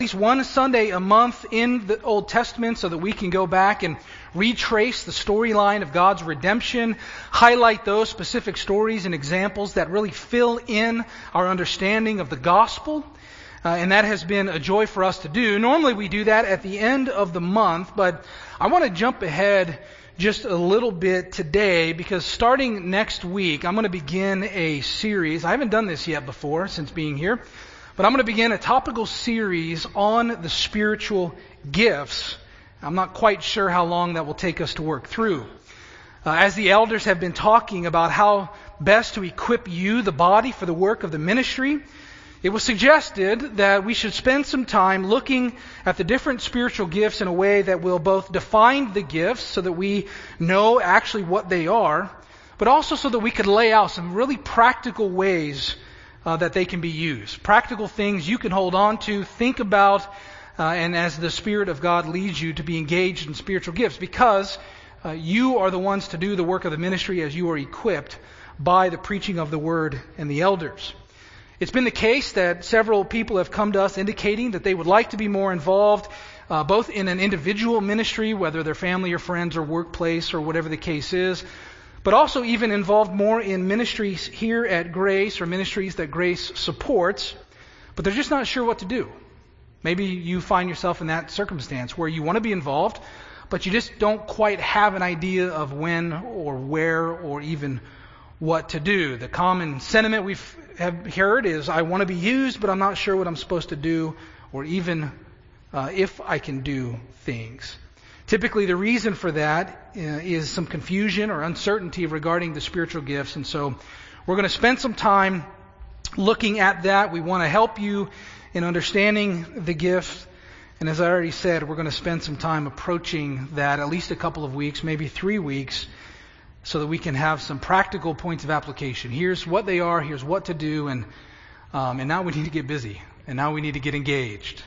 least one Sunday a month in the Old Testament so that we can go back and retrace the storyline of God's redemption, highlight those specific stories and examples that really fill in our understanding of the gospel. And that has been a joy for us to do. Normally we do that at the end of the month, but I want to jump ahead just a little bit today because starting next week I'm going to begin a series. I haven't done this yet before since being here. But I'm going to begin a topical series on the spiritual gifts. I'm not quite sure how long that will take us to work through. As the elders have been talking about how best to equip you, the body, for the work of the ministry, it was suggested that we should spend some time looking at the different spiritual gifts in a way that will both define the gifts so that we know actually what they are, but also so that we could lay out some really practical ways that they can be used. Practical things you can hold on to, think about, and as the Spirit of God leads you to be engaged in spiritual gifts, because you are the ones to do the work of the ministry as you are equipped by the preaching of the Word and the elders. It's been the case that several people have come to us indicating that they would like to be more involved both in an individual ministry, whether they're family or friends or workplace or whatever the case is, but also even involved more in ministries here at Grace or ministries that Grace supports, but they're just not sure what to do. Maybe you find yourself in that circumstance where you want to be involved, but you just don't quite have an idea of when or where or even what to do. The common sentiment we have heard is, I want to be used, but I'm not sure what I'm supposed to do or even if I can do things. Typically, the reason for that is some confusion or uncertainty regarding the spiritual gifts. And so we're going to spend some time looking at that. We want to help you in understanding the gifts. And as I already said, we're going to spend some time approaching that, at least a couple of weeks, maybe 3 weeks, so that we can have some practical points of application. Here's what they are, here's what to do, and now we need to get busy. And now we need to get engaged.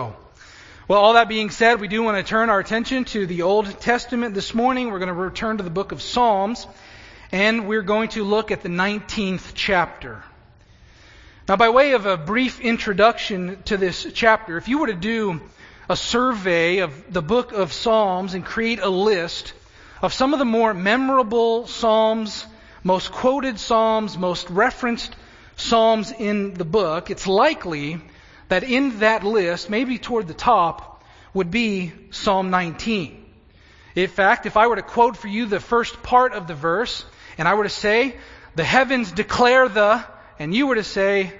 Well, all that being said, we do want to turn our attention to the Old Testament this morning. We're going to return to the book of Psalms, and we're going to look at the 19th chapter. Now, by way of a brief introduction to this chapter, if you were to do a survey of the book of Psalms and create a list of some of the more memorable Psalms, most quoted Psalms, most referenced Psalms in the book, it's likely that in that list, maybe toward the top, would be Psalm 19. In fact, if I were to quote for you the first part of the verse, and I were to say, the heavens declare and you were to say,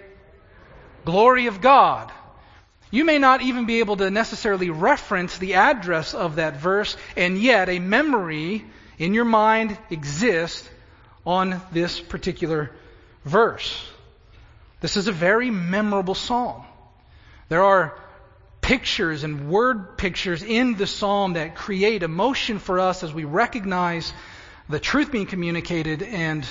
glory of God, you may not even be able to necessarily reference the address of that verse, and yet a memory in your mind exists on this particular verse. This is a very memorable psalm. There are pictures and word pictures in the psalm that create emotion for us as we recognize the truth being communicated, and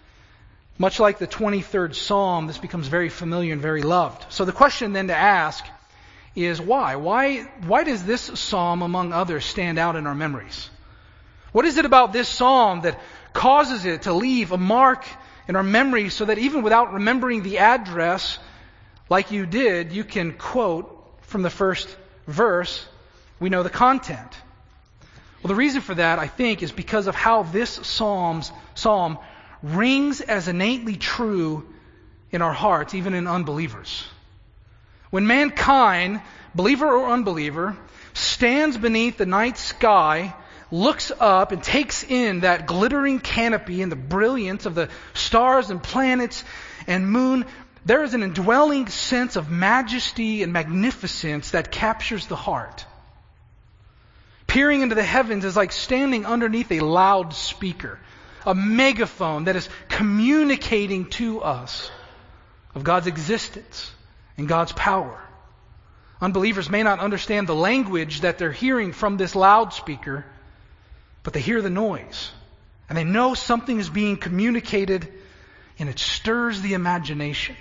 much like the 23rd Psalm, this becomes very familiar and very loved. So the question then to ask is why? Why does this psalm, among others, stand out in our memories? What is it about this psalm that causes it to leave a mark in our memories so that even without remembering the address, like you did, you can quote from the first verse, we know the content? Well, the reason for that, I think, is because of how this psalm rings as innately true in our hearts, even in unbelievers. When mankind, believer or unbeliever, stands beneath the night sky, looks up and takes in that glittering canopy and the brilliance of the stars and planets and moon, there is an indwelling sense of majesty and magnificence that captures the heart. Peering into the heavens is like standing underneath a loudspeaker, a megaphone that is communicating to us of God's existence and God's power. Unbelievers may not understand the language that they're hearing from this loudspeaker, but they hear the noise, and they know something is being communicated, and it stirs the imagination.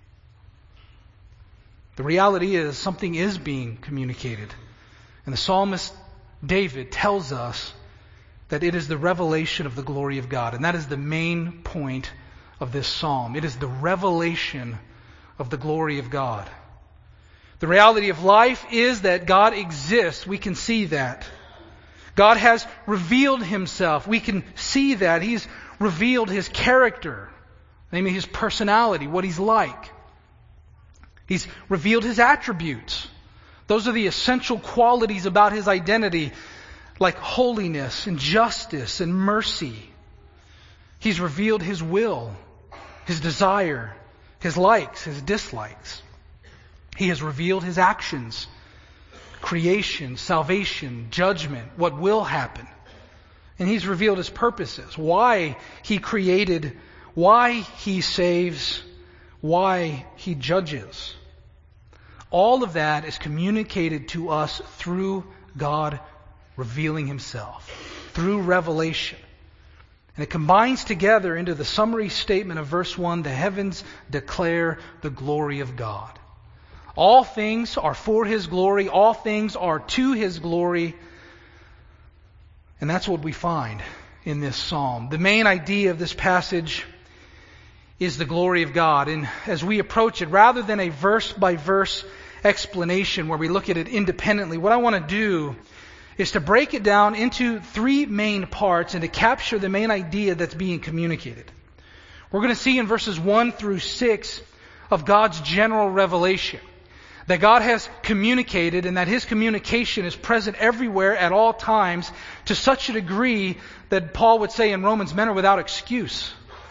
The reality is something is being communicated. And the psalmist David tells us that it is the revelation of the glory of God. And that is the main point of this psalm. It is the revelation of the glory of God. The reality of life is that God exists. We can see that. God has revealed Himself. We can see that. He's revealed His character, namely His personality, what He's like. He's revealed His attributes. Those are the essential qualities about His identity, like holiness and justice and mercy. He's revealed His will, His desire, His likes, His dislikes. He has revealed His actions, creation, salvation, judgment, what will happen. And He's revealed His purposes, why He created, why He saves, why He judges. All of that is communicated to us through God revealing Himself, through revelation. And it combines together into the summary statement of verse 1, the heavens declare the glory of God. All things are for His glory, all things are to His glory. And that's what we find in this psalm. The main idea of this passage is the glory of God. And as we approach it, rather than a verse-by-verse explanation where we look at it independently, what I want to do is to break it down into three main parts and to capture the main idea that's being communicated. We're going to see in verses 1 through 6 of God's general revelation, that God has communicated and that His communication is present everywhere at all times to such a degree that Paul would say in Romans, men are without excuse.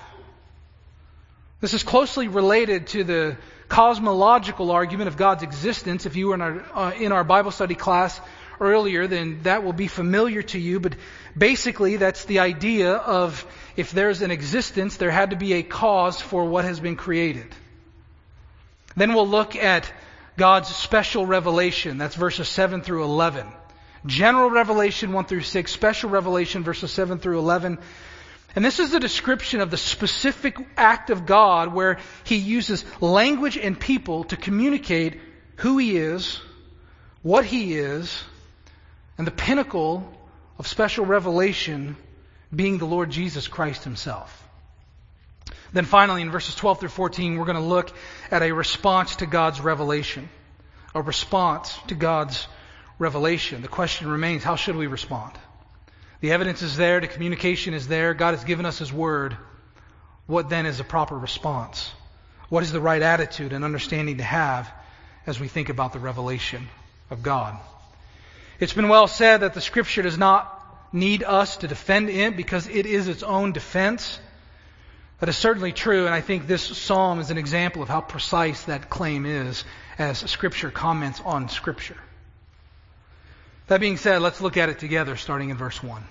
This is closely related to the cosmological argument of God's existence. If you were in our Bible study class earlier, then that will be familiar to you. But basically, that's the idea of if there's an existence, there had to be a cause for what has been created. Then we'll look at God's special revelation. That's verses 7 through 11. General revelation 1 through 6. Special revelation verses 7 through 11. And this is a description of the specific act of God where He uses language and people to communicate who He is, what He is, and the pinnacle of special revelation being the Lord Jesus Christ Himself. Then finally, in verses 12 through 14, we're going to look at a response to God's revelation. A response to God's revelation. The question remains, how should we respond? The evidence is there, the communication is there, God has given us His Word. What then is a proper response? What is the right attitude and understanding to have as we think about the revelation of God? It's been well said that the Scripture does not need us to defend it because it is its own defense. That is certainly true, and I think this psalm is an example of how precise that claim is as Scripture comments on Scripture. That being said, let's look at it together, starting in verse 1.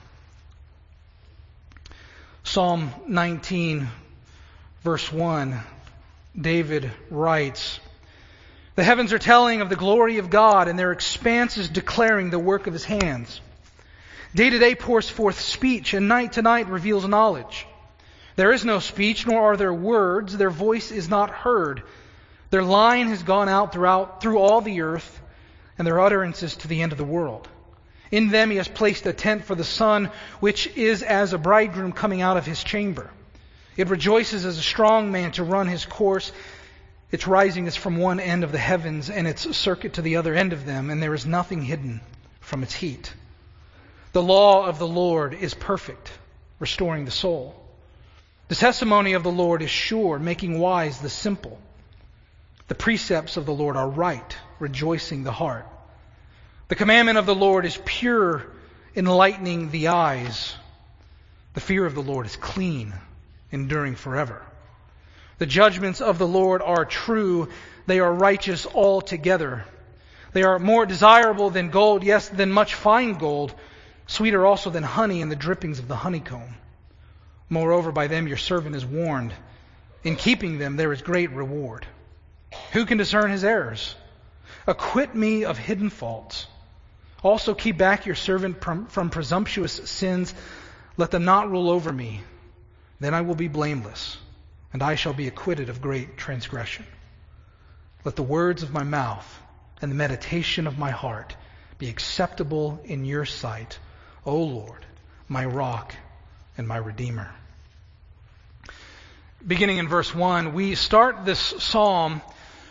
Psalm 19, verse 1, David writes, "The heavens are telling of the glory of God, and their expanse is declaring the work of His hands. Day to day pours forth speech, and night to night reveals knowledge. There is no speech, nor are there words. Their voice is not heard. Their line has gone out through all the earth, and their utterances to the end of the world. In them He has placed a tent for the sun, which is as a bridegroom coming out of his chamber. It rejoices as a strong man to run his course. Its rising is from one end of the heavens, and its circuit to the other end of them, and there is nothing hidden from its heat. The law of the Lord is perfect, restoring the soul. The testimony of the Lord is sure, making wise the simple. The precepts of the Lord are right, rejoicing the heart. The commandment of the Lord is pure, enlightening the eyes. The fear of the Lord is clean, enduring forever. The judgments of the Lord are true. They are righteous altogether. They are more desirable than gold, yes, than much fine gold, sweeter also than honey and the drippings of the honeycomb. Moreover, by them your servant is warned. In keeping them there is great reward. Who can discern his errors? Acquit me of hidden faults. Also keep back your servant from presumptuous sins. Let them not rule over me. Then I will be blameless, and I shall be acquitted of great transgression. Let the words of my mouth and the meditation of my heart be acceptable in your sight, O Lord, my rock and my redeemer." Beginning in verse 1, we start this psalm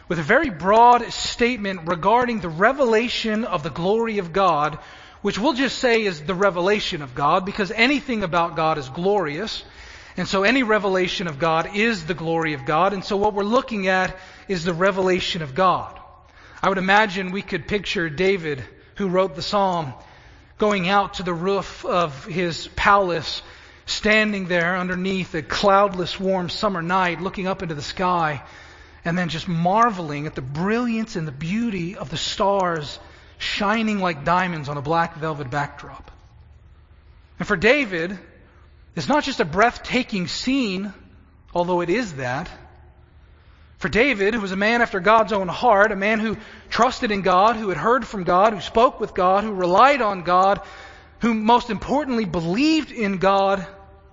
with a very broad statement regarding the revelation of the glory of God, which we'll just say is the revelation of God, because anything about God is glorious. And so any revelation of God is the glory of God. And so what we're looking at is the revelation of God. I would imagine we could picture David, who wrote the psalm, going out to the roof of his palace, standing there underneath a cloudless, warm summer night, looking up into the sky, and then just marveling at the brilliance and the beauty of the stars shining like diamonds on a black velvet backdrop. And for David, it's not just a breathtaking scene, although it is that. For David, who was a man after God's own heart, a man who trusted in God, who had heard from God, who spoke with God, who relied on God, who most importantly believed in God,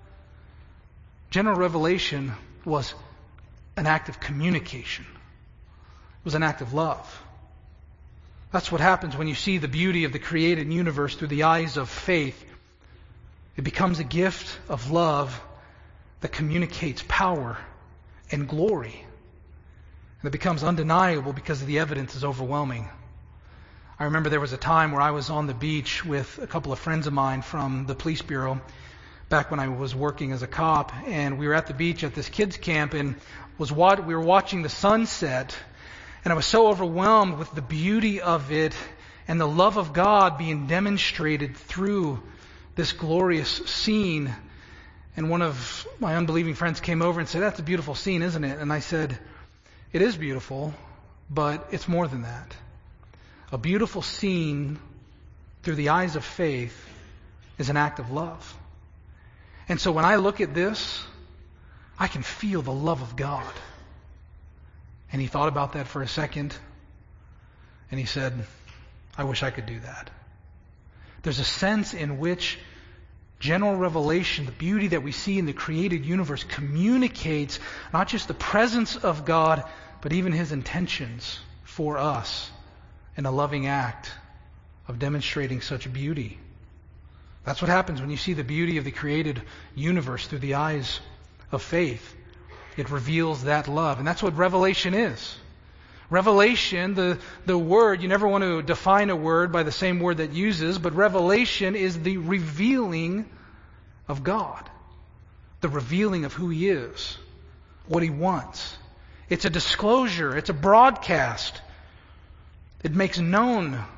general revelation was an act of communication. It was an act of love. That's what happens when you see the beauty of the created universe through the eyes of faith. It becomes a gift of love that communicates power and glory. And it becomes undeniable because the evidence is overwhelming. I remember there was a time where I was on the beach with a couple of friends of mine from the police bureau back when I was working as a cop, and we were at the beach at this kids camp, and we were watching the sunset, and I was so overwhelmed with the beauty of it and the love of God being demonstrated through this glorious scene. And one of my unbelieving friends came over and said, "That's a beautiful scene, isn't it?" And I said, "It is beautiful, but it's more than that. A beautiful scene through the eyes of faith is an act of love." And so when I look at this, I can feel the love of God. And he thought about that for a second, and he said, "I wish I could do that." There's a sense in which general revelation, the beauty that we see in the created universe, communicates not just the presence of God, but even His intentions for us in a loving act of demonstrating such beauty. That's what happens when you see the beauty of the created universe through the eyes of faith. It reveals that love. And that's what revelation is. Revelation, the word, you never want to define a word by the same word that uses, but revelation is the revealing of God. The revealing of who He is, what He wants. It's a disclosure. It's a broadcast. It makes known. And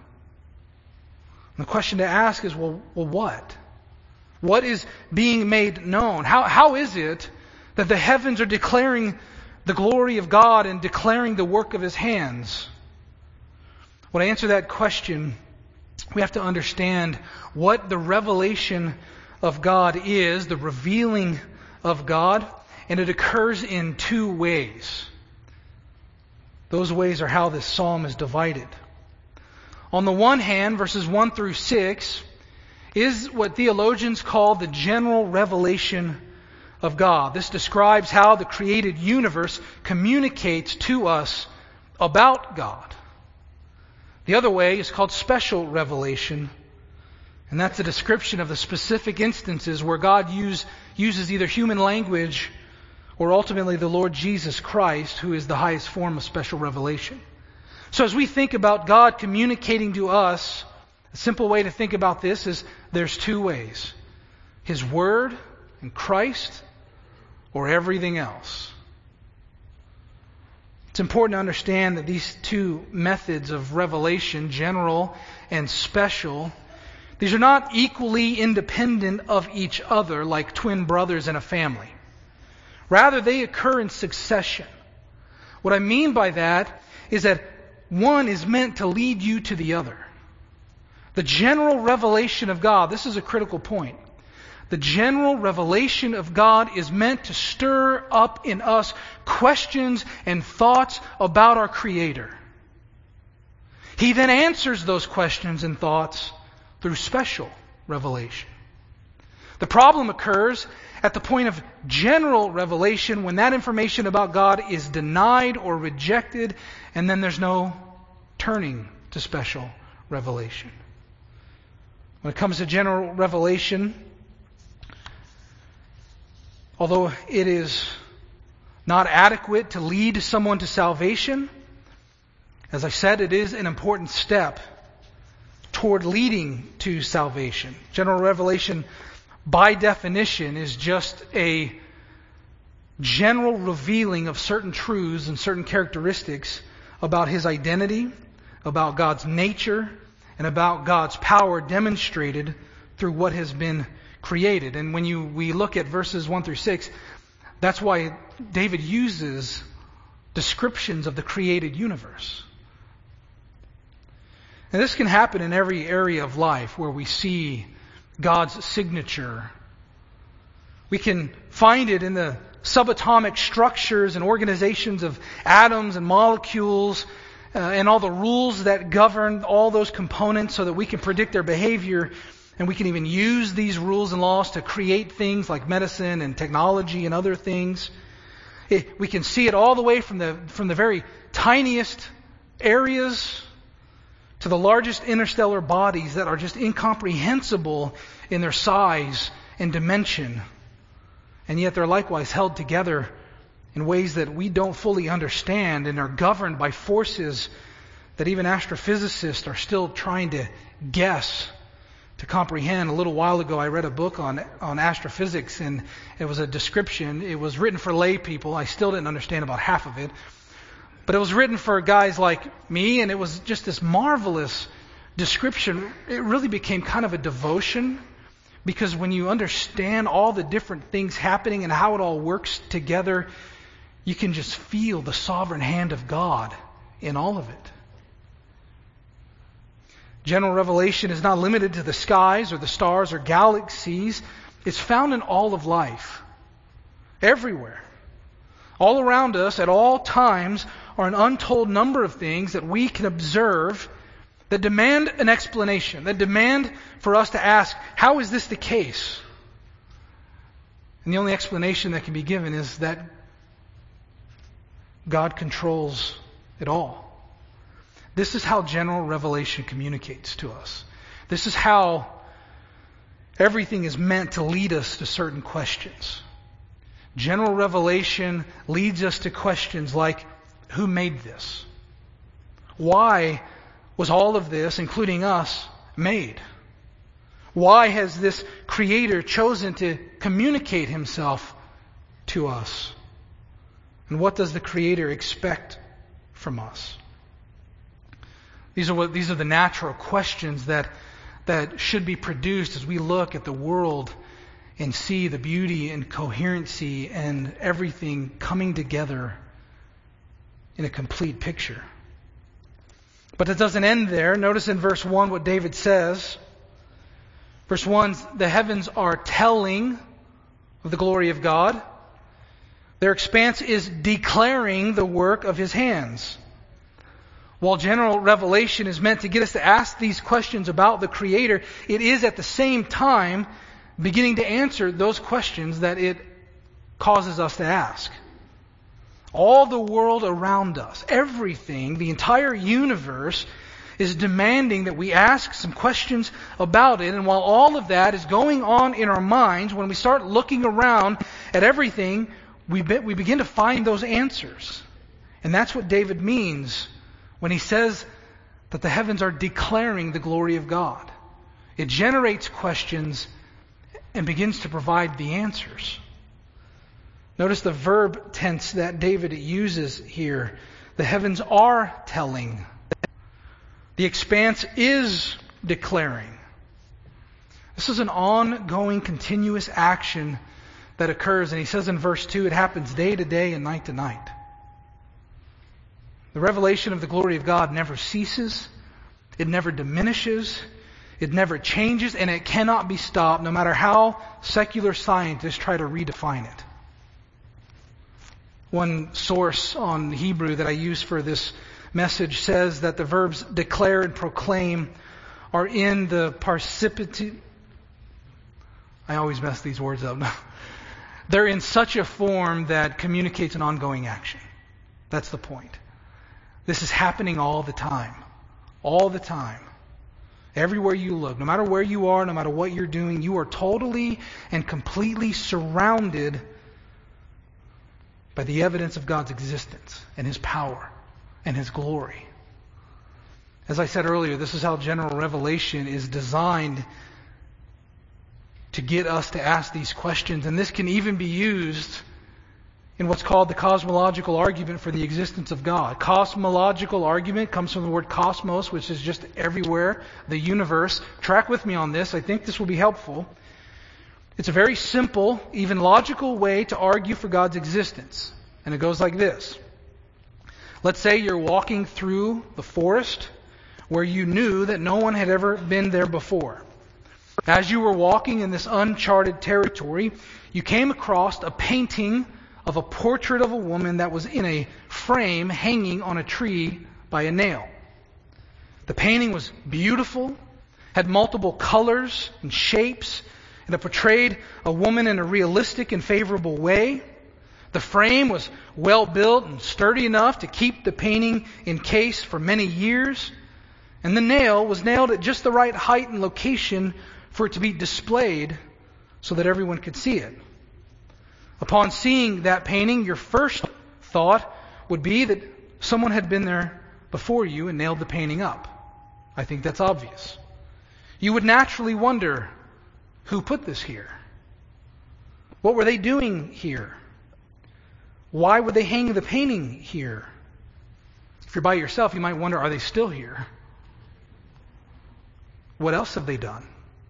the question to ask is, well, what? What is being made known? How is it that the heavens are declaring the glory of God and declaring the work of His hands? When I answer that question, we have to understand what the revelation of God is, the revealing of God, and it occurs in two ways. Those ways are how this psalm is divided. On the one hand, verses 1 through 6 is what theologians call the general revelation of God. This describes how the created universe communicates to us about God. The other way is called special revelation, and that's a description of the specific instances where God uses either human language or ultimately the Lord Jesus Christ, who is the highest form of special revelation. So as we think about God communicating to us, a simple way to think about this is there's two ways: His Word and Christ, or everything else. It's important to understand that these two methods of revelation, general and special, these are not equally independent of each other like twin brothers in a family. Rather, they occur in succession. What I mean by that is that one is meant to lead you to the other. The general revelation of God, this is a critical point. The general revelation of God is meant to stir up in us questions and thoughts about our Creator. He then answers those questions and thoughts through special revelation. The problem occurs at the point of general revelation when that information about God is denied or rejected, and then there's no turning to special revelation. When it comes to general revelation, although it is not adequate to lead someone to salvation, As I said, it is an important step toward leading to salvation. General revelation, by definition, is just a general revealing of certain truths and certain characteristics about His identity, about God's nature, and about God's power demonstrated through what has been created. And when we look at verses 1 through 6, that's why David uses descriptions of the created universe. And this can happen in every area of life where we see God's signature. We can find it in the subatomic structures and organizations of atoms and molecules and all the rules that govern all those components so that we can predict their behavior. And we can even use these rules and laws to create things like medicine and technology and other things. We can see it all the way from the very tiniest areas to the largest interstellar bodies that are just incomprehensible in their size and dimension. And yet they're likewise held together in ways that we don't fully understand and are governed by forces that even astrophysicists are still trying to guess, to comprehend. A little while ago I read a book on astrophysics, and it was a description. It was written for lay people. I still didn't understand about half of it. But it was written for guys like me, and it was just this marvelous description. It really became kind of a devotion, because when you understand all the different things happening and how it all works together, you can just feel the sovereign hand of God in all of it. General revelation is not limited to the skies or the stars or galaxies. It's found in all of life, everywhere. All around us, at all times, are an untold number of things that we can observe that demand an explanation, that demand for us to ask, how is this the case? And the only explanation that can be given is that God controls it all. This is how general revelation communicates to us. This is how everything is meant to lead us to certain questions. General revelation leads us to questions like, who made this? Why was all of this, including us, made? Why has this Creator chosen to communicate Himself to us? And what does the Creator expect from us? These are the natural questions that should be produced as we look at the world and see the beauty and coherency and everything coming together in a complete picture. But it doesn't end there. Notice in verse 1 what David says. Verse 1, the heavens are telling of the glory of God. Their expanse is declaring the work of His hands. While general revelation is meant to get us to ask these questions about the Creator, it is at the same time beginning to answer those questions that it causes us to ask. All the world around us, everything, the entire universe is demanding that we ask some questions about it. And while all of that is going on in our minds, when we start looking around at everything, we begin to find those answers. And that's what David means when he says that the heavens are declaring the glory of God. It generates questions and begins to provide the answers. Notice the verb tense that David uses here. The heavens are telling. The expanse is declaring. This is an ongoing, continuous action that occurs. And he says in verse 2, it happens day to day and night to night. The revelation of the glory of God never ceases. It never diminishes. It never changes. And it cannot be stopped, no matter how secular scientists try to redefine it. One source on Hebrew that I use for this message says that the verbs declare and proclaim are in the participative. I always mess these words up. They're in such a form that communicates an ongoing action. That's the point. This is happening all the time. All the time. Everywhere you look, no matter where you are, no matter what you're doing, you are totally and completely surrounded by the evidence of God's existence and His power and His glory. As I said earlier, this is how general revelation is designed to get us to ask these questions. And this can even be used in what's called the cosmological argument for the existence of God. Cosmological argument comes from the word cosmos, which is just everywhere, the universe. Track with me on this. I think this will be helpful. It's a very simple, even logical way to argue for God's existence. And it goes like this. Let's say you're walking through the forest where you knew that no one had ever been there before. As you were walking in this uncharted territory, you came across a painting of a portrait of a woman that was in a frame hanging on a tree by a nail. The painting was beautiful, had multiple colors and shapes, and it portrayed a woman in a realistic and favorable way. The frame was well built and sturdy enough to keep the painting in case for many years. And the nail was nailed at just the right height and location for it to be displayed so that everyone could see it. Upon seeing that painting, your first thought would be that someone had been there before you and nailed the painting up. I think that's obvious. You would naturally wonder, who put this here? What were they doing here? Why would they hang the painting here? If you're by yourself, you might wonder, are they still here? What else have they done?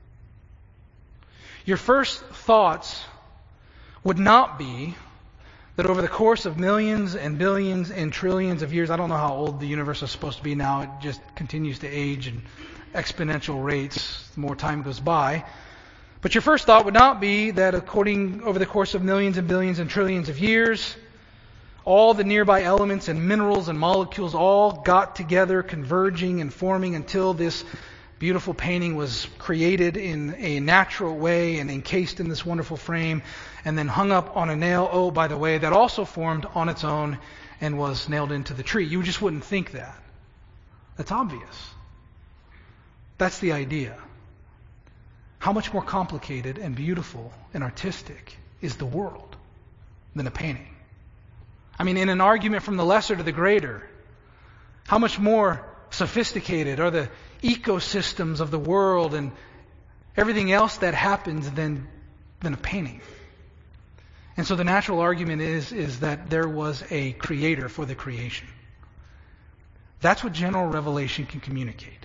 Your first thoughts would not be that over the course of millions and billions and trillions of years, I don't know how old the universe is supposed to be now, it just continues to age in exponential rates the more time goes by. But your first thought would not be that over the course of millions and billions and trillions of years, all the nearby elements and minerals and molecules all got together, converging and forming until this beautiful painting was created in a natural way and encased in this wonderful frame and then hung up on a nail, oh, by the way, that also formed on its own and was nailed into the tree. You just wouldn't think that. That's obvious. That's the idea. How much more complicated and beautiful and artistic is the world than a painting? I mean, in an argument from the lesser to the greater, how much more sophisticated are the ecosystems of the world and everything else that happens than a painting? And so the natural argument is that there was a creator for the creation. That's what general revelation can communicate.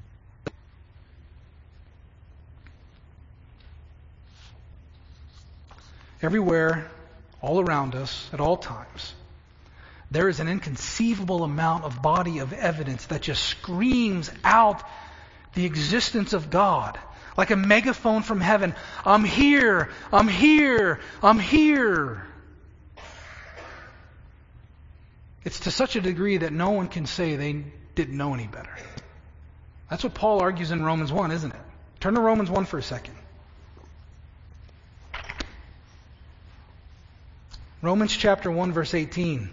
Everywhere, all around us, at all times, there is an inconceivable amount of body of evidence that just screams out the existence of God. Like a megaphone from heaven. I'm here, I'm here, I'm here. It's to such a degree that no one can say they didn't know any better. That's what Paul argues in Romans 1, isn't it? Turn to Romans 1 for a second. Romans chapter 1, verse 18.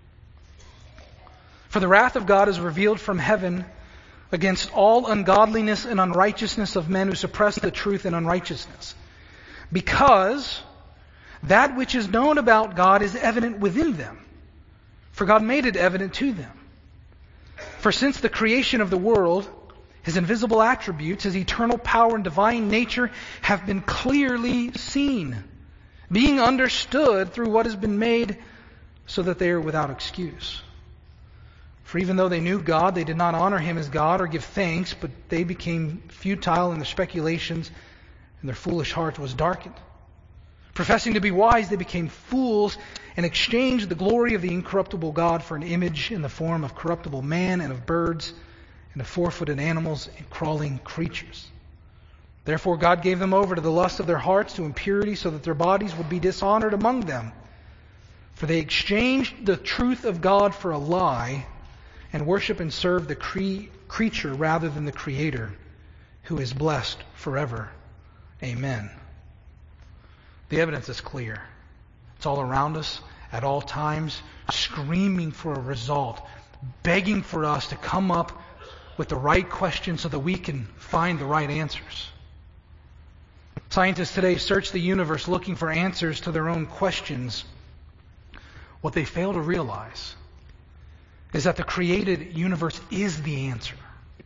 For the wrath of God is revealed from heaven against all ungodliness and unrighteousness of men who suppress the truth in unrighteousness. Because that which is known about God is evident within them. For God made it evident to them. For since the creation of the world, His invisible attributes, His eternal power and divine nature have been clearly seen, being understood through what has been made, so that they are without excuse. For even though they knew God, they did not honor Him as God or give thanks, but they became futile in their speculations, and their foolish heart was darkened. Professing to be wise, they became fools and exchanged the glory of the incorruptible God for an image in the form of corruptible man and of birds and of four-footed animals and crawling creatures. Therefore God gave them over to the lust of their hearts, to impurity, so that their bodies would be dishonored among them. For they exchanged the truth of God for a lie, and worship and serve the creature rather than the Creator, who is blessed forever. Amen. The evidence is clear. It's all around us at all times, screaming for a result, begging for us to come up with the right questions so that we can find the right answers. Scientists today search the universe looking for answers to their own questions. What they fail to realize is that the created universe is the answer.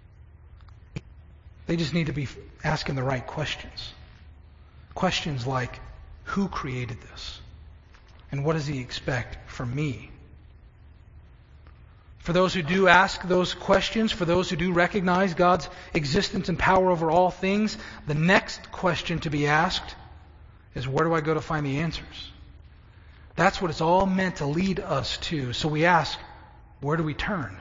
They just need to be asking the right questions. Questions like, who created this? And what does He expect from me? For those who do ask those questions, for those who do recognize God's existence and power over all things, the next question to be asked is, where do I go to find the answers? That's what it's all meant to lead us to. So we ask, where do we turn?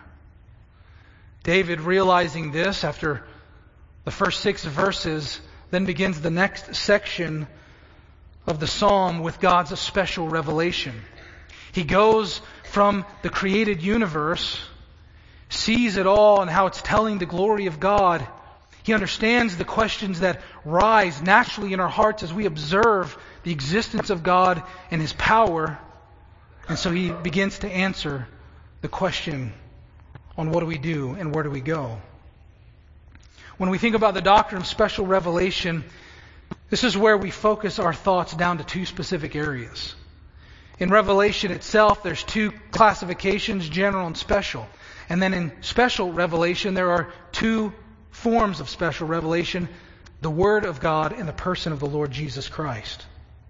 David, realizing this after the first 6 verses, then begins the next section of the psalm with God's special revelation. He goes from the created universe, sees it all and how it's telling the glory of God. He understands the questions that rise naturally in our hearts as we observe the existence of God and His power. And so he begins to answer the question on what do we do and where do we go. When we think about the doctrine of special revelation, this is where we focus our thoughts down to 2 specific areas. In Revelation itself, there's 2 classifications, general and special. And then in special revelation, there are 2 forms of special revelation, the Word of God and the person of the Lord Jesus Christ.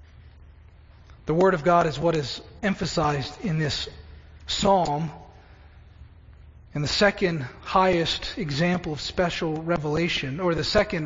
The Word of God is what is emphasized in this psalm. And the second highest example of special revelation, or the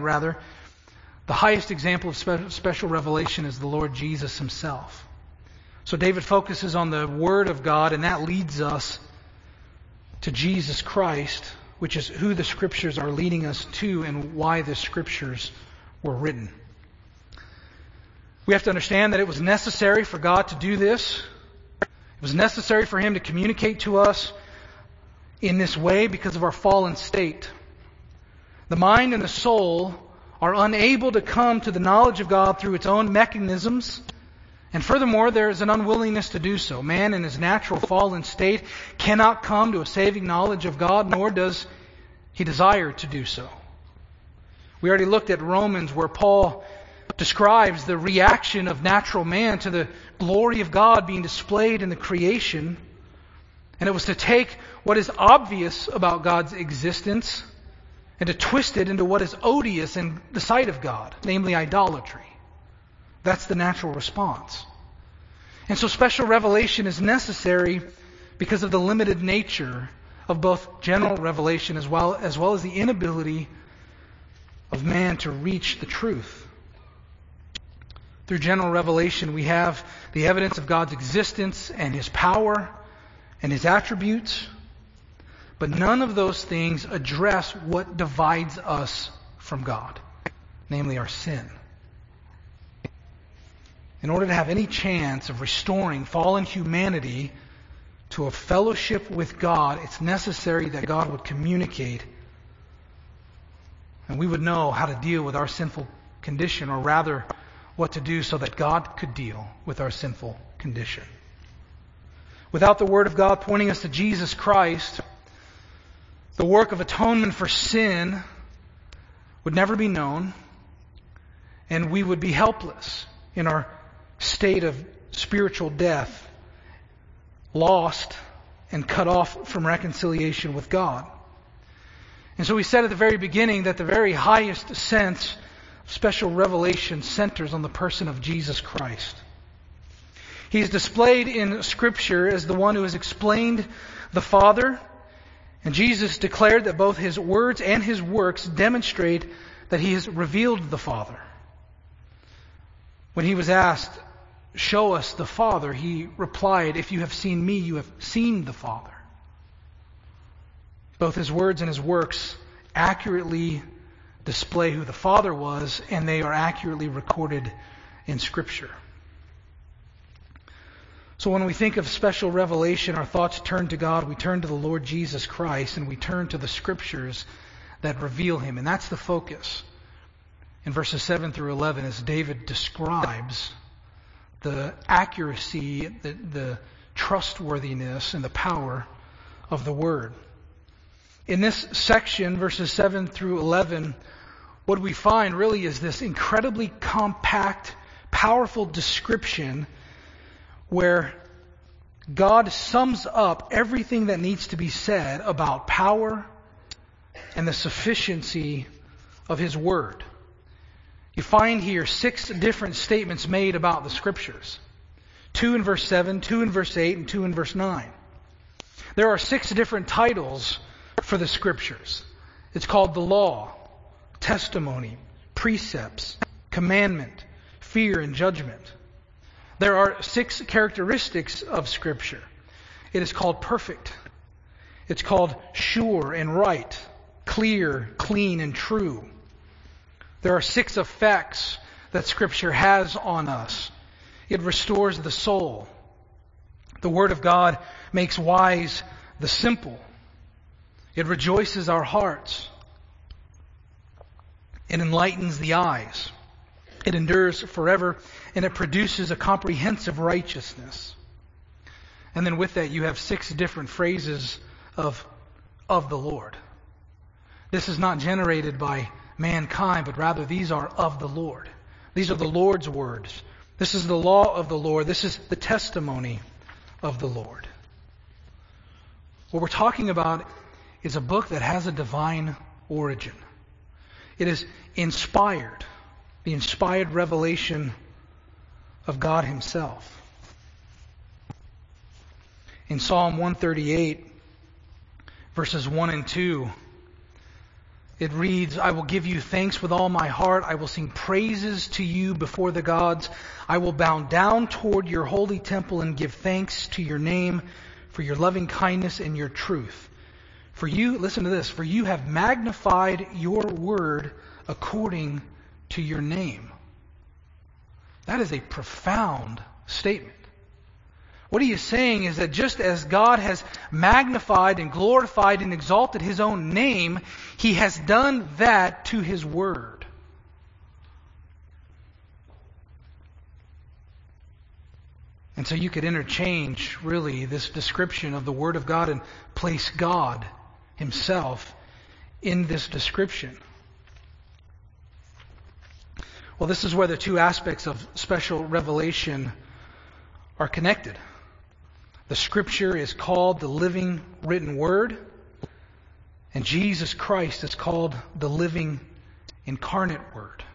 highest example of special revelation is the Lord Jesus Himself. So David focuses on the Word of God, and that leads us to Jesus Christ, which is who the Scriptures are leading us to and why the Scriptures were written. We have to understand that it was necessary for God to do this. It was necessary for Him to communicate to us in this way because of our fallen state. The mind and the soul are unable to come to the knowledge of God through its own mechanisms. And furthermore, there is an unwillingness to do so. Man in his natural fallen state cannot come to a saving knowledge of God, nor does he desire to do so. We already looked at Romans, where Paul describes the reaction of natural man to the glory of God being displayed in the creation. And it was to take what is obvious about God's existence and to twist it into what is odious in the sight of God, namely idolatry. That's the natural response. And so special revelation is necessary because of the limited nature of both general revelation as well as the inability of man to reach the truth. Through general revelation, we have the evidence of God's existence and His power and His attributes, but none of those things address what divides us from God, namely our sin. In order to have any chance of restoring fallen humanity to a fellowship with God, it's necessary that God would communicate and we would know how to deal with our sinful condition, or rather, what to do so that God could deal with our sinful condition. Without the Word of God pointing us to Jesus Christ, the work of atonement for sin would never be known, and we would be helpless in our state of spiritual death, lost and cut off from reconciliation with God. And so we said at the very beginning that the very highest sense of special revelation centers on the person of Jesus Christ. He is displayed in Scripture as the one who has explained the Father, and Jesus declared that both His words and His works demonstrate that He has revealed the Father. When He was asked, "Show us the Father," He replied, "If you have seen me, you have seen the Father." Both His words and His works accurately display who the Father was, and they are accurately recorded in Scripture. So when we think of special revelation, our thoughts turn to God, we turn to the Lord Jesus Christ, and we turn to the Scriptures that reveal Him. And that's the focus in verses 7 through 11 as David describes the accuracy, the trustworthiness, and the power of the Word. In this section, verses 7 through 11, what we find really is this incredibly compact, powerful description where God sums up everything that needs to be said about power and the sufficiency of His Word. You find here 6 different statements made about the Scriptures. 2 in verse 7, 2 in verse 8, and 2 in verse 9. There are 6 different titles for the Scriptures. It's called the law, testimony, precepts, commandment, fear, and judgment. There are 6 characteristics of Scripture. It is called perfect. It's called sure and right, clear, clean, and true. There are 6 effects that Scripture has on us. It restores the soul. The Word of God makes wise the simple. It rejoices our hearts. It enlightens the eyes. It endures forever, and it produces a comprehensive righteousness. And then with that, you have 6 different phrases of the Lord. This is not generated by mankind, but rather these are of the Lord. These are the Lord's words. This is the law of the Lord. This is the testimony of the Lord. What we're talking about is a book that has a divine origin. It is inspired, the inspired revelation of God Himself. In Psalm 138, verses 1 and 2, it reads, I will give you thanks with all my heart. I will sing praises to you before the gods. I will bow down toward your holy temple and give thanks to your name for your loving kindness and your truth. For you, listen to this, for you have magnified your word according to your name. That is a profound statement. What he is saying is that just as God has magnified and glorified and exalted His own name, He has done that to His Word. And so you could interchange, really, this description of the Word of God and place God Himself in this description. Well, this is where the 2 aspects of special revelation are connected. The Scripture is called the living written Word, and Jesus Christ is called the living incarnate Word.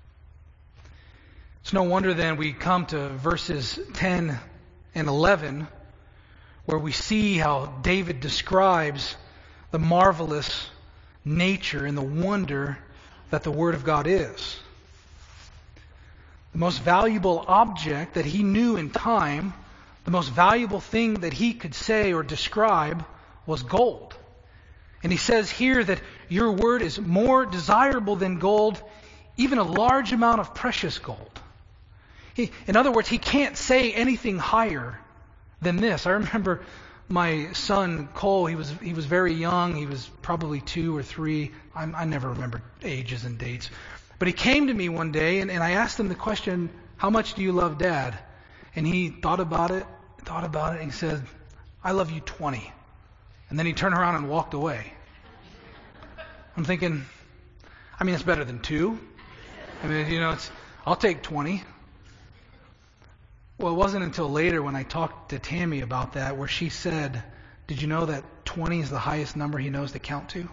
It's no wonder then we come to verses 10 and 11, where we see how David describes the marvelous nature and the wonder that the Word of God is. The most valuable object that he knew in time, the most valuable thing that he could say or describe was gold. And he says here that your word is more desirable than gold, even a large amount of precious gold. In other words, he can't say anything higher than this. I remember my son Cole, he was very young. He was probably 2 or 3. I never remember ages and dates. But he came to me one day, and I asked him the question, how much do you love Dad? And he thought about it, and he said, I love you 20. And then he turned around and walked away. I'm thinking, it's better than 2. I'll take 20. Well, it wasn't until later when I talked to Tammy about that where she said, did you know that 20 is the highest number he knows to count to?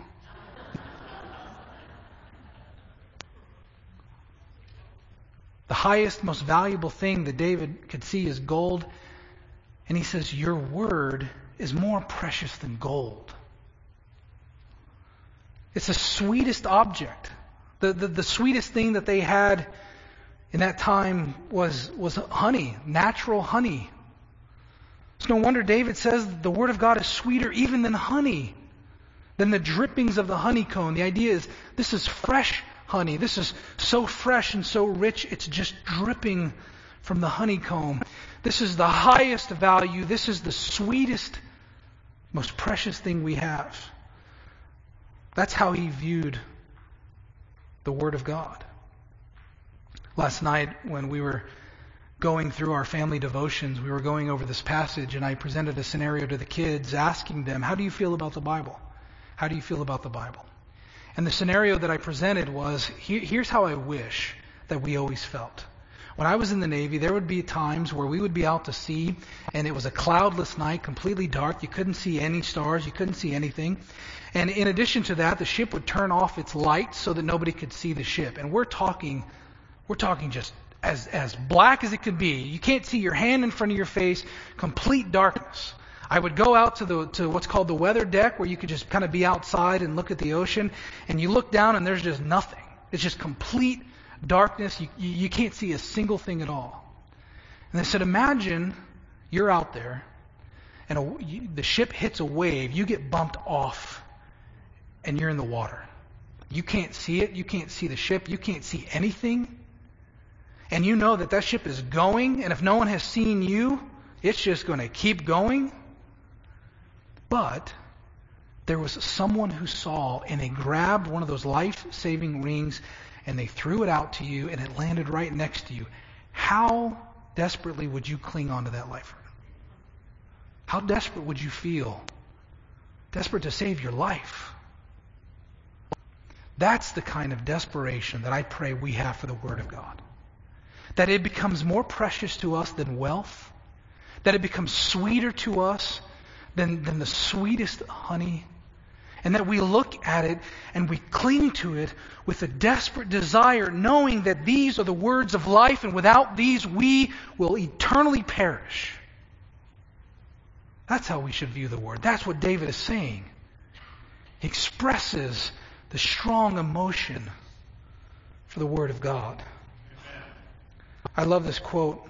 The highest, most valuable thing that David could see is gold. And he says, your word is more precious than gold. It's the sweetest object. The sweetest thing that they had in that time was honey, natural honey. It's no wonder David says the Word of God is sweeter even than honey, than the drippings of the honeycomb. The idea is this is fresh honey. This is so fresh and so rich, it's just dripping from the honeycomb. This is the highest value. This is the sweetest, most precious thing we have. That's how he viewed the Word of God. Last night when we were going through our family devotions, we were going over this passage, and I presented a scenario to the kids asking them, how do you feel about the Bible? How do you feel about the Bible? And the scenario that I presented was, here's how I wish that we always felt. When I was in the Navy, there would be times where we would be out to sea, and it was a cloudless night, completely dark. You couldn't see any stars. You couldn't see anything. And in addition to that, the ship would turn off its lights so that nobody could see the ship. And we're talking just as black as it could be. You can't see your hand in front of your face, complete darkness. I would go out to what's called the weather deck, where you could just kind of be outside and look at the ocean, and you look down and there's just nothing. It's just complete darkness. You can't see a single thing at all. And they said, imagine you're out there and the ship hits a wave, you get bumped off, and you're in the water. You can't see it, you can't see the ship, you can't see anything. And you know that ship is going, and if no one has seen you, it's just going to keep going. But there was someone who saw, and they grabbed one of those life-saving rings, and they threw it out to you, and it landed right next to you. How desperately would you cling on to that life ring? How desperate would you feel? Desperate to save your life. That's the kind of desperation that I pray we have for the Word of God. That it becomes more precious to us than wealth. That it becomes sweeter to us than the sweetest honey. And that we look at it and we cling to it with a desperate desire, knowing that these are the words of life, and without these we will eternally perish. That's how we should view the Word. That's what David is saying. He expresses the strong emotion for the Word of God. I love this quote.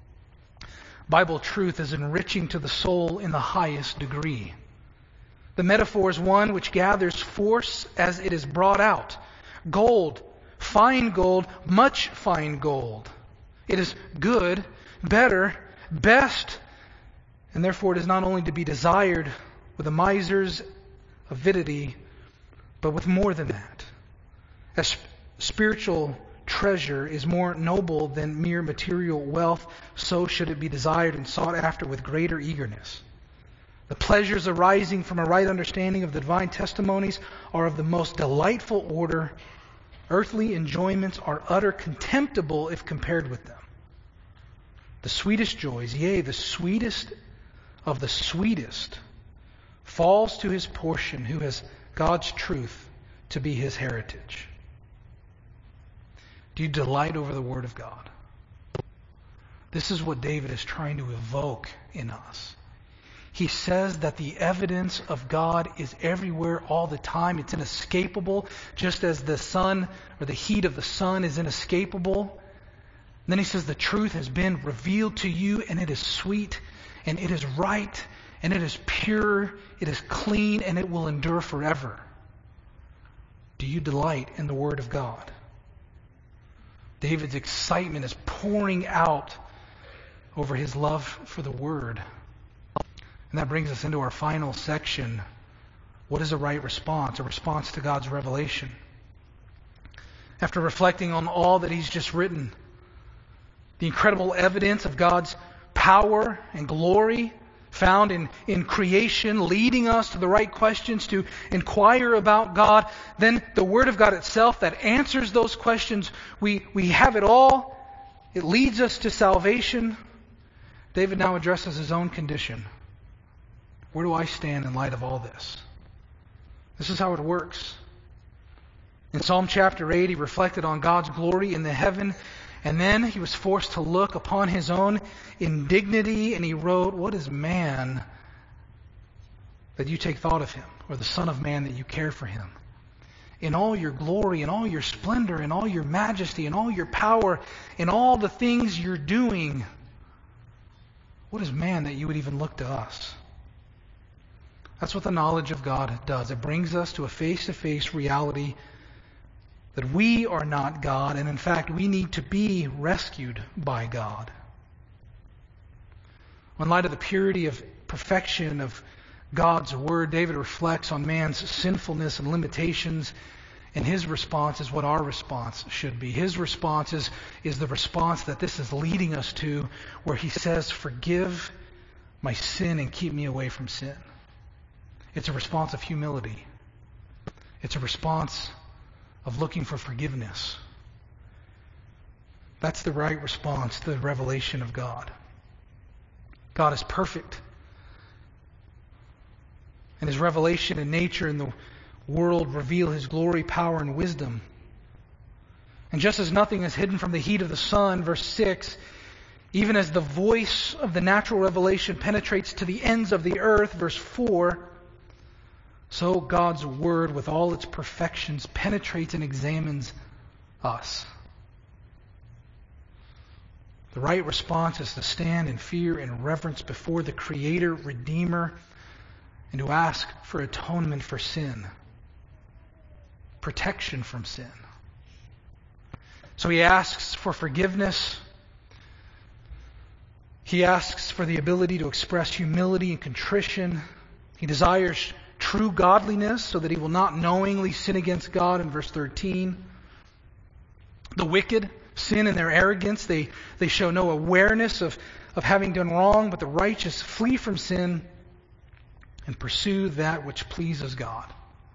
Bible truth is enriching to the soul in the highest degree. The metaphor is one which gathers force as it is brought out. Gold, fine gold, much fine gold. It is good, better, best, and therefore it is not only to be desired with a miser's avidity, but with more than that. As spiritual treasure is more noble than mere material wealth, so should it be desired and sought after with greater eagerness. The pleasures arising from a right understanding of the divine testimonies are of the most delightful order. Earthly enjoyments are utter contemptible if compared with them. The sweetest joys, yea, the sweetest of the sweetest, falls to his portion who has God's truth to be his heritage. Do you delight over the Word of God? This is what David is trying to evoke in us. He says that the evidence of God is everywhere all the time. It's inescapable, just as the sun or the heat of the sun is inescapable. And then he says the truth has been revealed to you, and it is sweet, and it is right, and it is pure, it is clean, and it will endure forever. Do you delight in the Word of God? David's excitement is pouring out over his love for the Word. And that brings us into our final section. What is a right response? A response to God's revelation. After reflecting on all that he's just written, the incredible evidence of God's power and glory found in creation, leading us to the right questions to inquire about God, then the Word of God itself that answers those questions, we have it all. It leads us to salvation. David now addresses his own condition. Where do I stand in light of all this? This is how it works. In Psalm chapter 8, he reflected on God's glory in the heaven, and then he was forced to look upon his own indignity, and he wrote, "What is man that you take thought of him, or the Son of Man that you care for him? In all your glory, in all your splendor, in all your majesty, in all your power, in all the things you're doing, what is man that you would even look to us?" That's what the knowledge of God does. It brings us to a face-to-face reality that we are not God, and in fact, we need to be rescued by God. In light of the purity of perfection of God's Word, David reflects on man's sinfulness and limitations, and his response is what our response should be. His response is the response that this is leading us to, where he says, "Forgive my sin and keep me away from sin." It's a response of humility. It's a response of looking for forgiveness. That's the right response to the revelation of God. God is perfect. and His revelation in nature and the world reveal His glory, power, and wisdom. And just as nothing is hidden from the heat of the sun, verse 6, even as the voice of the natural revelation penetrates to the ends of the earth, verse 4, so God's Word with all its perfections penetrates and examines us. The right response is to stand in fear and reverence before the Creator, Redeemer, and to ask for atonement for sin, protection from sin. So he asks for forgiveness. He asks for the ability to express humility and contrition. He desires true godliness so that he will not knowingly sin against God in verse 13. The wicked sin in their arrogance. They show no awareness of having done wrong, but the righteous flee from sin and pursue that which pleases God.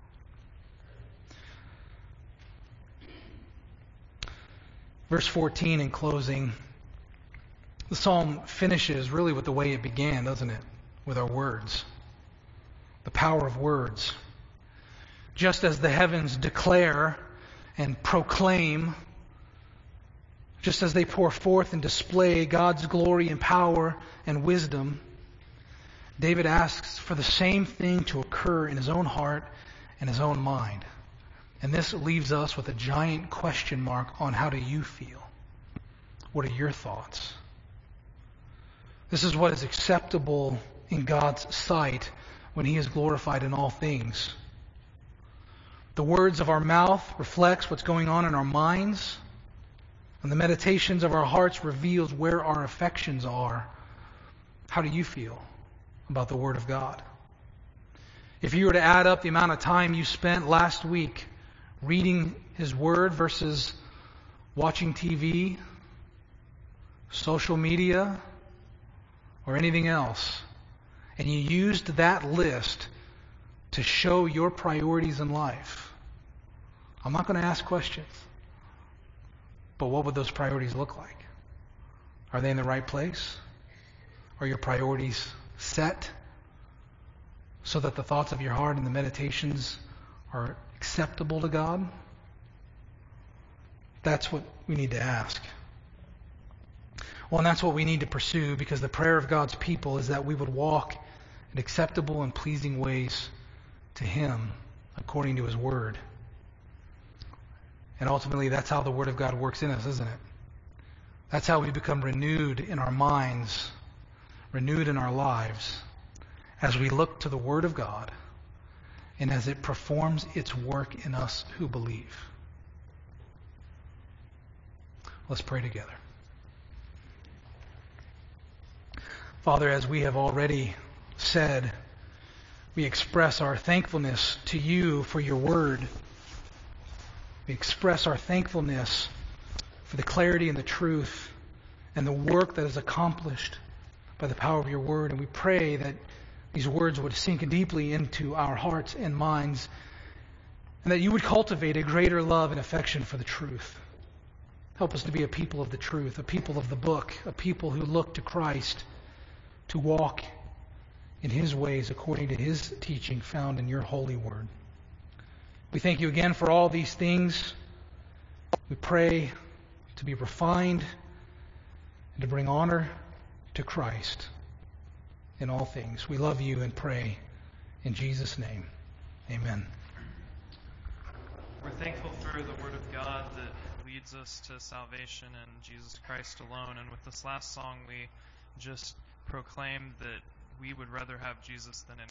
Verse 14 in closing, the psalm finishes really with the way it began, doesn't it? With our words. The power of words. Just as the heavens declare and proclaim, just as they pour forth and display God's glory and power and wisdom, David asks for the same thing to occur in his own heart and his own mind. And this leaves us with a giant question mark on how do you feel? What are your thoughts? This is what is acceptable in God's sight when He is glorified in all things. The words of our mouth reflects what's going on in our minds, and the meditations of our hearts reveals where our affections are. How do you feel about the Word of God? If you were to add up the amount of time you spent last week reading His Word versus watching TV, social media, or anything else, and you used that list to show your priorities in life, I'm not going to ask questions, but what would those priorities look like? Are they in the right place? Are your priorities set so that the thoughts of your heart and the meditations are acceptable to God? That's what we need to ask. Well, and that's what we need to pursue, because the prayer of God's people is that we would walk in acceptable and pleasing ways to Him according to His Word. And ultimately, that's how the Word of God works in us, isn't it? That's how we become renewed in our minds, renewed in our lives, as we look to the Word of God and as it performs its work in us who believe. Let's pray together. Father, as we have already said, we express our thankfulness to You for Your Word. We express our thankfulness for the clarity and the truth and the work that is accomplished by the power of Your Word. And we pray that these words would sink deeply into our hearts and minds, and that You would cultivate a greater love and affection for the truth. Help us to be a people of the truth, a people of the book, a people who look to Christ to walk in His ways according to His teaching found in Your holy Word. We thank You again for all these things. We pray to be refined and to bring honor to Christ in all things. We love You and pray in Jesus' name. Amen. We're thankful for the Word of God that leads us to salvation in Jesus Christ alone. And with this last song, we just proclaim that we would rather have Jesus than